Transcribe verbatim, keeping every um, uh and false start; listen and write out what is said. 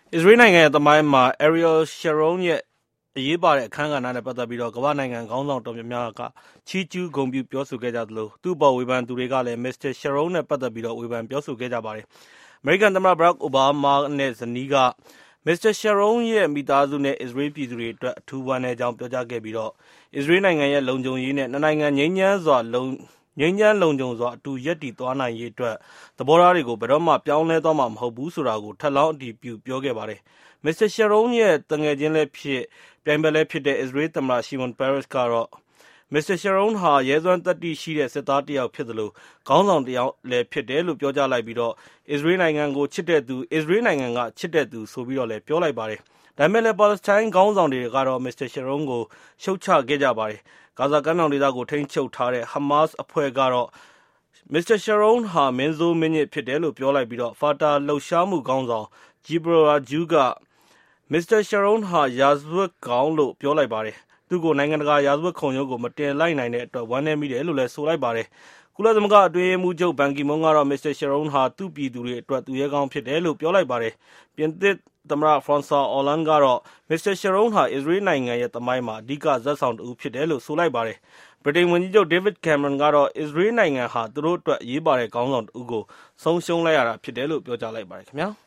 အစ္စရေးနိုင်ငံရဲ့သမိုင်းမှာ Ariel Sharon ရဲ့အရေးပါတဲ့အခန်းကဏ္ဍနဲ့ပတ်သက်ပြီးကမ္ဘာ့နိုင်ငံခေါင်းဆောင်တော်များများကချီးကျူးဂုဏ်ပြုပြောဆိုခဲ့ကြသလိုသူ့အပေါ်ဝေဖန်သူတွေကလည်း မစ္စတာ Sharon နဲ့ပတ်သက်ပြီးဝေဖန်ပြောဆိုခဲ့ကြပါတယ်။ အမေရိကန်သမ္မတ Barack Obama နဲ့ဇနီးက မစ္စတာ Sharon ရဲ့မိသားစုနဲ့အစ္စရေးပြည်သူတွေအတွက်အထူးဝမ်းနည်းကြောင်းပြောကြားခဲ့ပြီး အစ္စရေးနိုင်ငံရဲ့လုံခြုံရေးနဲ့နှစ်နိုင်ငံငြိမ်းချမ်းစွာလုံငြိမ်းချမ်းလုံခြုံစွာအတူရပ်တည်သွားနိုင်ရေးအတွက်သဘောထားတွေကိုဘယ်တော့မှပြောင်းလဲသွားမှာမဟုတ်ဘူးဆိုတာကိုထပ်လောင်းအတည်ပြုပြောခဲ့ပါတယ်။ မစ္စတာ Sharon ရဲ့သူငယ်ချင်းလည်းဖြစ်ပြိုင်ဘက်လည်းဖြစ်တဲ့အစ္စရေးသမ္မတ Shimon Peres ကတော့ မစ္စတာ Sharon ဟာရဲစွမ်းသတ္တိရှိတဲ့စစ်သားတယောက်ဖြစ်သလိုခေါင်းဆောင်တယောက်လည်းဖြစ်တယ်လို့ပြောကြားလိုက်ပြီး အစ္စရေးနိုင်ငံကိုချစ်တဲ့သူအစ္စရေးနိုင်ငံကချစ်တဲ့သူဆိုပြီးလည်းပြောလိုက်ပါတယ်။ ဒါပေမဲ့လည်းပါလက်စတိုင်းခေါင်းဆောင်တွေကတော့ မစ္စတာ Sharon ကိုရှုတ်ချခဲ့ကြပါတယ်။ ဂါဇာကမ်းမြောင်ဒေသကိုထိန်းချုပ်ထားတဲ့ Hamas အဖွဲ့ကတော့ မစ္စတာ Sharon ဟာမင်းဆိုးမင်းညစ်ဖြစ်တယ်လို့ပြောလိုက်ပြီး Fatah လှုပ်ရှားမှုခေါင်းဆောင် Jibril Rajoul က မစ္စတာ Sharon ဟာရာဇဝတ်ကောင်လို့ပြောလိုက်ပါတယ်။ သူ့ကိုနိုင်ငံတကာရာဇဝတ်ခုံရုံးကိုမတင်လိုက်နိုင်တဲ့အတွက်ဝမ်းနည်းမိတယ်လို့လည်းဆိုလိုက်ပါတယ်။ ကုလသမဂ္ဂအတွင်းရေးမှူးချုပ်ဘန်ကီမွန်းကတော့ မစ္စတာ Sharon ဟာသူ့ပြည်သူတွေအတွက်သူရဲကောင်းဖြစ်တယ်လို့ပြောလိုက်ပါတယ်။ ပြင်သစ်သမ္မတ Francois Hollande ကတော့ မစ္စတာ Sharon ဟာအစ္စရေးနိုင်ငံရဲ့သမိုင်းမှာအဓိကဇာတ်ဆောင်တဦးဖြစ်တယ်လို့ဆိုလိုက်ပါတယ်။ ဗြိတိန်ဝန်ကြီးချုပ် David Cameron ကတော့ အစ္စရေးနိုင်ငံဟာသူတို့အတွက်အရေးပါတဲ့ခေါင်းဆောင်တဦးကိုဆုံးရှုံးလိုက်ရတာဖြစ်တယ်လို့ပြောကြားလိုက်ပါတယ်ခင်ဗျာ။